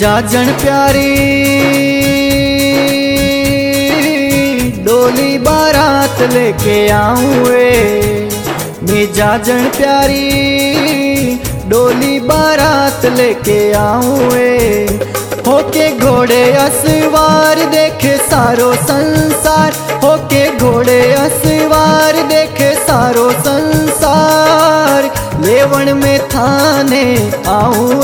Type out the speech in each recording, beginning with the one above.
जाजन प्यारी डोली बारात लेके आऊँ मैं जाजन प्यारी डोली बारात लेके आऊँ होके घोड़े असवार देखे सारो संसार होके घोड़े असवार देखे सारो संसार लेवण में थाने आऊँ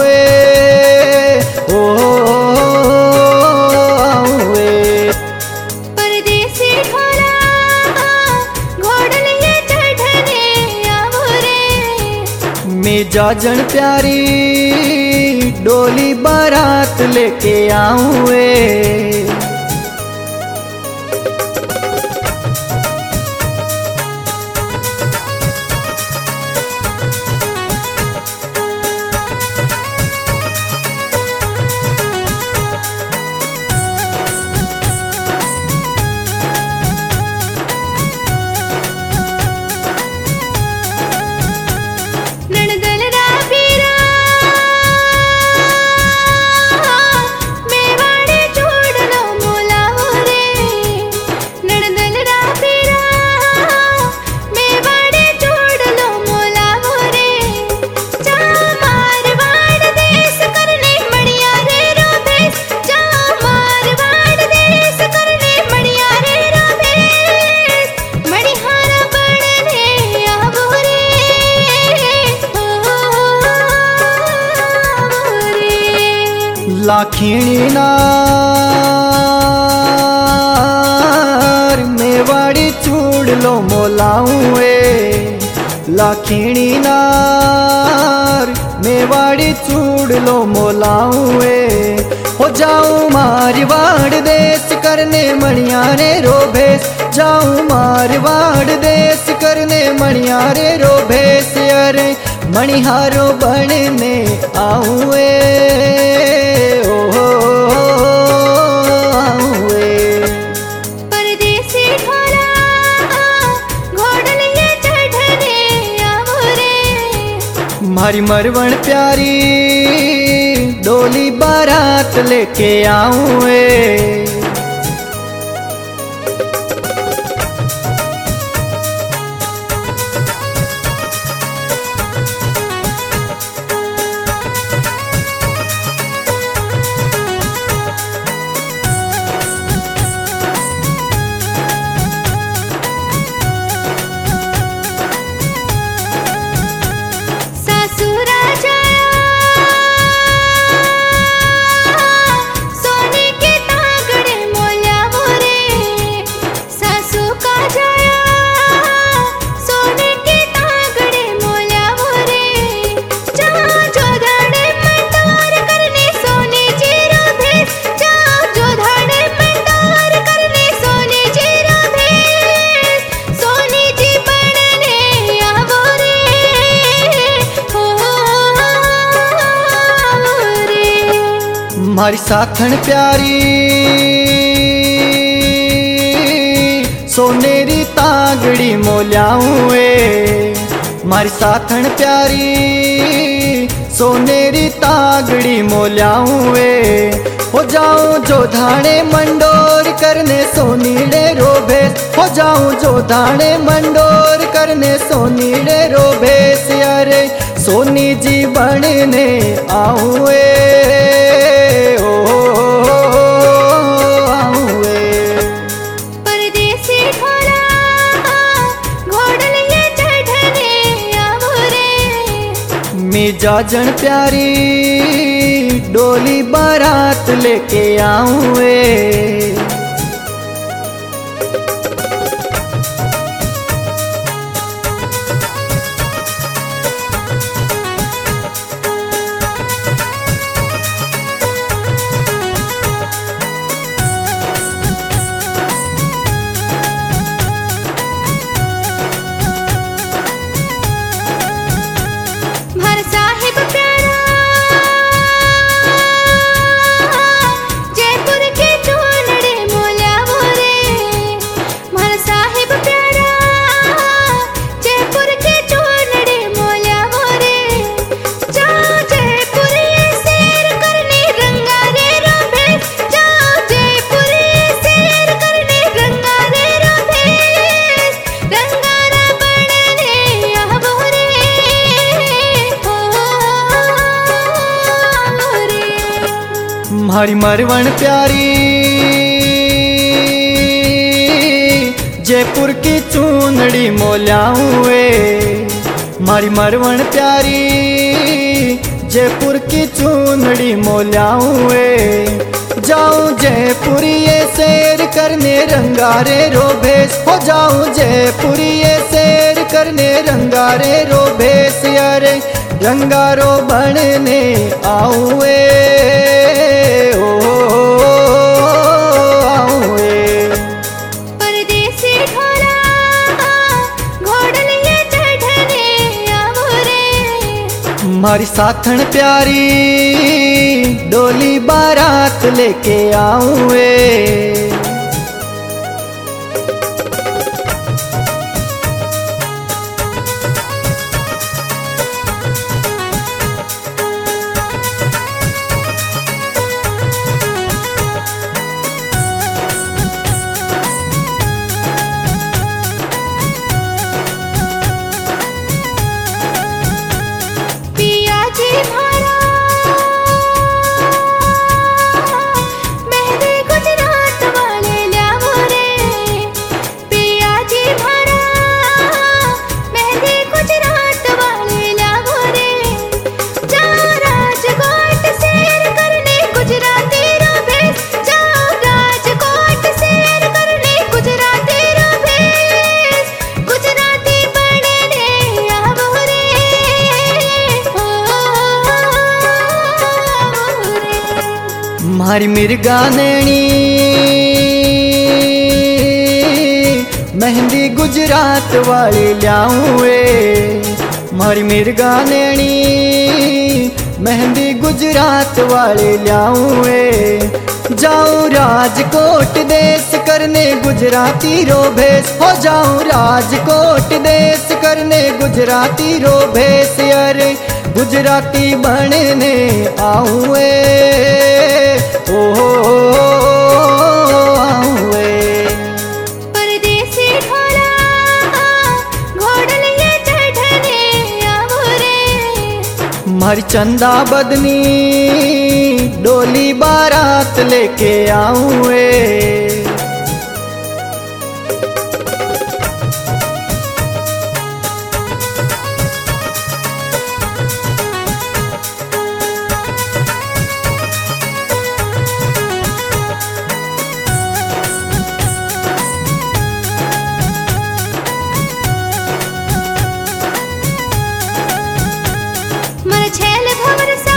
परदेसी ढोला घोड़ लिए चढ़ने आवो रे। मैं जाजन प्यारी डोली बारात लेके आऊँ लाखिणी नार मेवाड़ी चूड़ लो मोलाऊँ लाखिणी नार मेवाड़ी चूड़ लो मोलाऊँ हो जाऊँ मारवाड़ देश करने मणियारे रोभेश जाऊँ मारवाड़ देश करने मणियारे रोभेश अरे मणिहारो बनने आऊँ परदेसी ढोला घोड़ लिए चढ़ने आवो रे। मारी मरवण प्यारी डोली बारात लेके आऊँ मारी साथन प्यारी सोनेरी तागड़ी मोल्याऊँ मारी साथन प्यारी सोनेरी तागड़ी मोल्याऊँ हो जाऊँ जो धाणे मंडोर करने सोनीले रोभेश हो जाऊँ जो धाणे मंडोर करने सोनीले रोभेश अरे सोनी जी बनने आऊँ परदेसी ढोला घोड़ लिए चढ़ने आवो रे। मैं जाजन प्यारी डोली बारात लेके आऊँ जयपुर के चूनड़े मारी मरवण प्यारी जयपुर की चूनड़ी मोल्याऊं वे, मारी मरवण प्यारी जयपुर की चूनड़ी मोल्याऊं वे। जाऊं जयपुर ये सैर करने रंगारे रोभेस, हो जाऊं जयपुर ये सैर करने रंगारे रोभेस, यारे रंगारो बनने आऊं वे, ओ आऊं वे। परदेसी ढोला घोड़ल ये चढ़ने आऊं रे। मारी साथन प्यारी डोली बारात लेके आऊं वे। पिया जी मारा मेहंदी गुजरात वाले ल्यावो रे। पिया जी मारा मेहंदी गुजरात वाले ल्यावो रे। जाओ राजकोट सैर करने गुजराती रो भेस, जाओ राजकोट सैर करने गुजराती रो भेस, गुजराती बनने आवो रे, ओ आवो रे। मारी मिर्गा नैनी मेहंदी गुजरात वाली ल्याऊं वे। मारी मिर्गा नैनी मेहंदी गुजरात वाली ल्याऊं वे। जाऊं राजकोट देश करने गुजराती रो भेस, हो जाऊं राजकोट देश करने गुजराती रो भेस, अरे गुजराती बनने आऊं वे, ओ आऊं वे। परदेसी ढोला घोड़ल ये चढ़ने आऊं रे। मारी चंदा बदनी डोली बारात लेके आऊं वे। मन छैल भंवर सा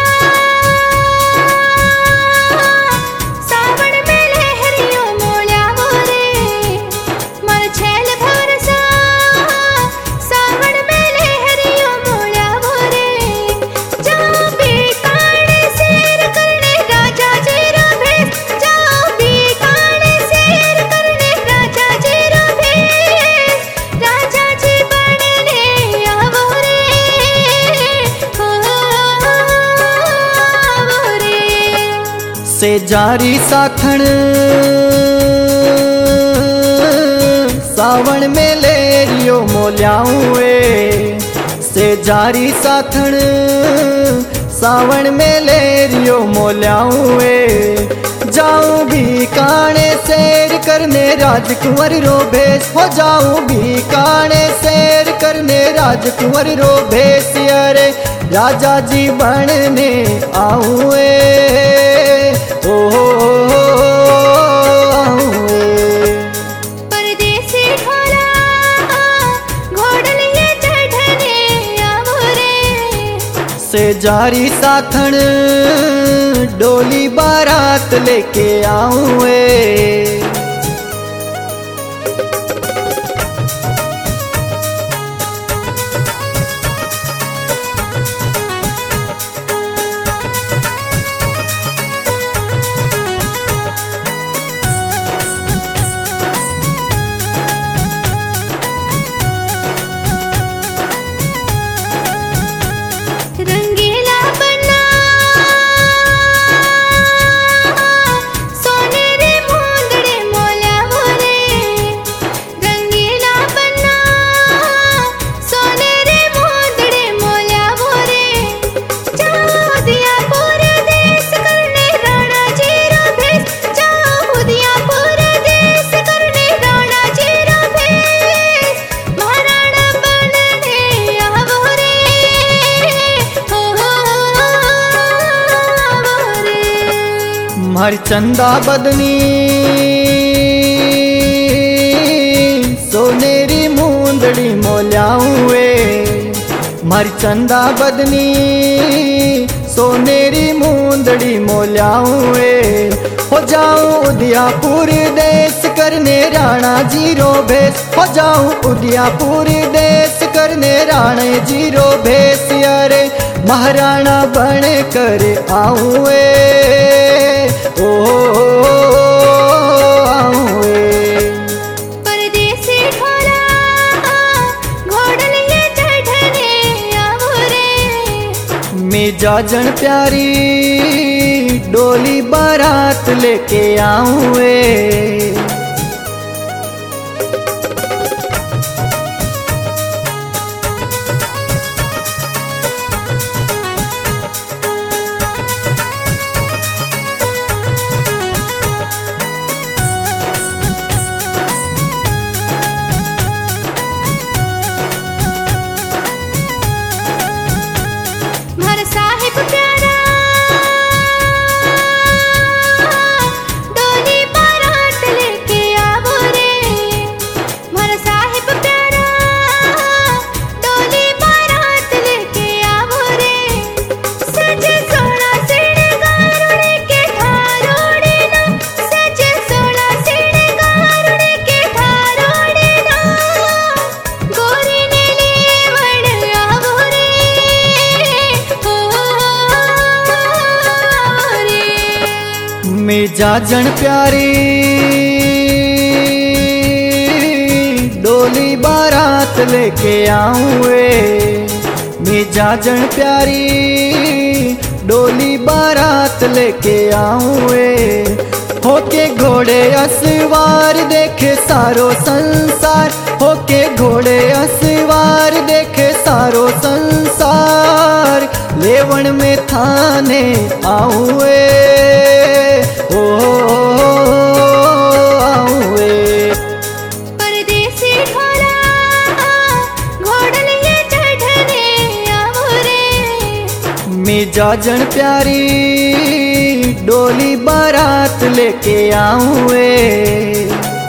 सावन में लहरियों मोल्यावो रे। मन छैल भंवर सा सावन में लहरियों मोल्यावो रे। जाओ बीकाने सैर करने राजा जी रो भेस, जाओ बीकाने सैर करने राजा जी रो भेस, राजा जी बनने आवो रे, ओ आवो रे। से जारी साखण सावण में लेरियो मोल्याऊं वे। से जारी साखण सावण में लेरियो मोल्याऊं वे। जाऊं बीकाने सैर करने राजकुंवर रो भेस, हो जाऊं बीकाने सैर करने राजकुंवर रो भेस, अरे राजा जी बनने आऊं वे, ओ आऊं वे। परदेसी ढोला घोड़ल ये चढ़ने आवो रे। से जारी साथण डोली बारात लेके आऊं वे। रंगीला बना सोने रे मोल मारी चंदा बदनी सोनेरी मूंदड़ी मोल्याऊं वे, मारी चंदा बदनी सोनेरी मूंदड़ी मोल्याऊं वे। हो जाऊं उदयपुर देश करने राणा जीरो भेस, हो जाऊं उदयपुर देश करने राणा जीरो भेस। अरे महाराणा बन कर आऊं वे, ओ आऊं वे। परदेसी ढोला घोड़ल ये चढ़ने आऊं रे। मैं जाजन प्यारी डोली बारात लेके आऊं वे। भर साहिब प्यारा डोली बारात लेके आवो रे। भर साहिब प्यारा डोली बारात लेके आवो रे। सजे सोना सिंगार उड़ के ठारोड़े ना, सजे सोना सिंगार उड़ के ठारोड़े ना। गोरी ने लेवड़ आवो रे, मैं जाजन प्यारी डोली बारात लेके आऊं वे। मैं जाजन प्यारी डोली बारात लेके आऊं वे। होके घोड़े असवार देखे सारो संसार, होके घोड़े असवार देखे सारो संसार। लेवण में थाने आऊं वे, ओ आऊं वे। परदेसी ढोला घोड़ल ये चढ़ने आऊं रे। मैं जाजन प्यारी डोली बारात लेके आऊं वे।